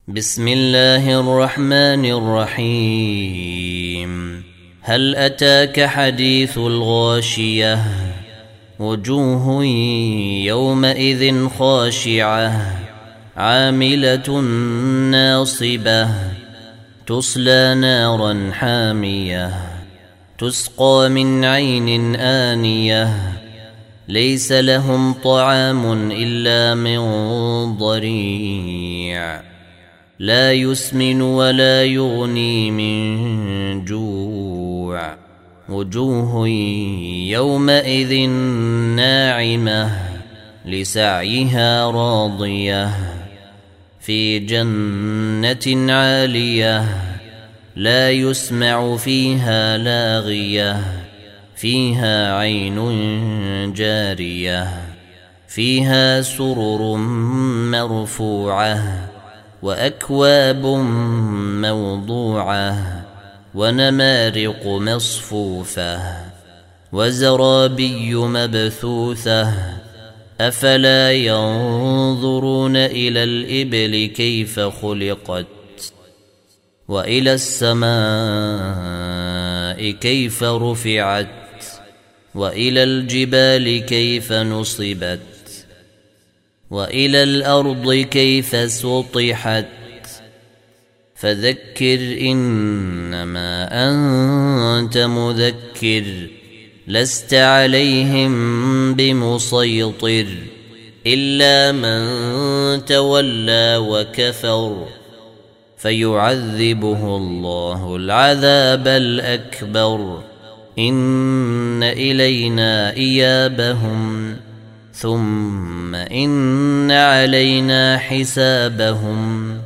بسم الله الرحمن الرحيم. هل أتاك حديث الغاشية؟ وجوه يومئذ خاشعة عاملة ناصبة تصلى نارا حامية تسقى من عين آنية ليس لهم طعام إلا من ضريع لا يسمن ولا يغني من جوع. وجوه يومئذ ناعمة لسعيها راضية في جنة عالية لا يسمع فيها لاغية فيها عين جارية فيها سرر مرفوعة وأكواب موضوعة ونمارق مصفوفة وزرابي مبثوثة أفلا ينظرون إلى الإبل كيف خلقت وإلى السماء كيف رفعت وإلى الجبال كيف نصبت وإلى الأرض كيف سطحت فذكر إنما أنت مذكر لست عليهم بمسيطر إلا من تولى وكفر فيعذبه الله العذاب الأكبر إن إلينا إيابهم ثم إن علينا حسابهم